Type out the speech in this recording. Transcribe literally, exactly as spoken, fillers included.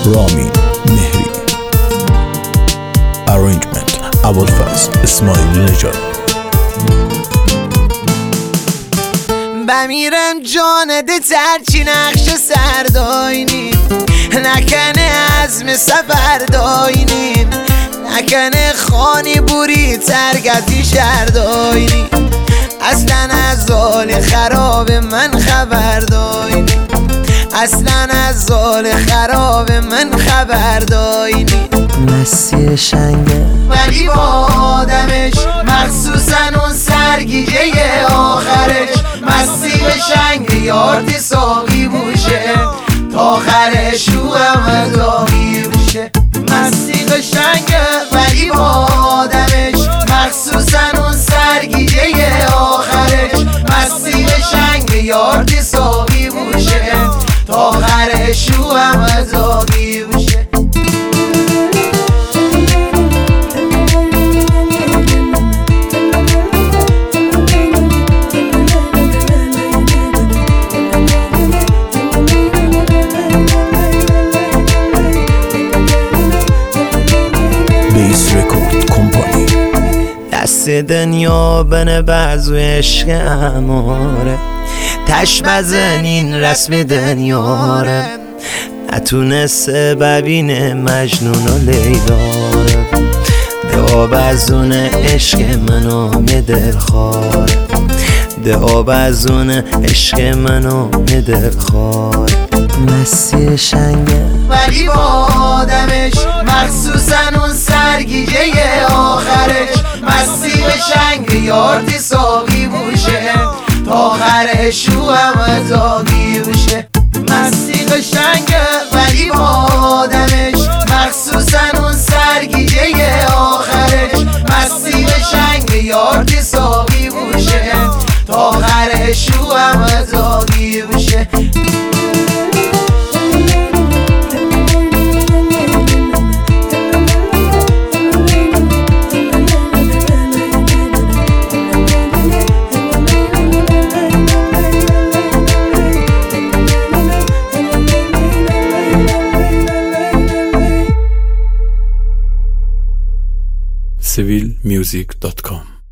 رامین مهری. Arrangement ابوالفضل اسماعیل نژاد. بمیرم جانده ترچی نقش سرداینیم، نکنه عزم سفر داینیم، نکنه خانی بوری ترگتی شرداینیم، اصلا از حال خراب من خبر داینیم، اصلا از حال خراب من خبر داینیم. مسیر شنگه ولی با آدمش مخصوصا اون سرگیجه آخرش، مستی به شنگ یارتی ساقی بوشه تا آخرش رو همه داغی بوشه. مستی به شنگ ولی با آدمش مخصوصا اون سرگیجه آخرش، مستی به شنگ یارتی ساقی بوشه تا آخرش رو همه داغی بوشه. دست دنیا بنه بعضو عشق اماره، تش بزنین رسم دنیاره، نتونسته ببینه مجنون و لیلاره، ده آب از اون عشق منو میدل خاره، ده آب از اون عشق منو میدل خاره. مسیر شنگه ولی با آدمش مخصوصا اون سرگیجه آخرش، مستی به شنگ یارتی ساقی بوشه تا آخرش رو همه داغی بوشه. مستی به شنگ ولی با آدمش مخصوصا اون سرگیجه آخرش، مستی به شنگ یارتی ساقی بوشه تا آخرش رو همه داغی بوشه. سیویل میوزیک دات کام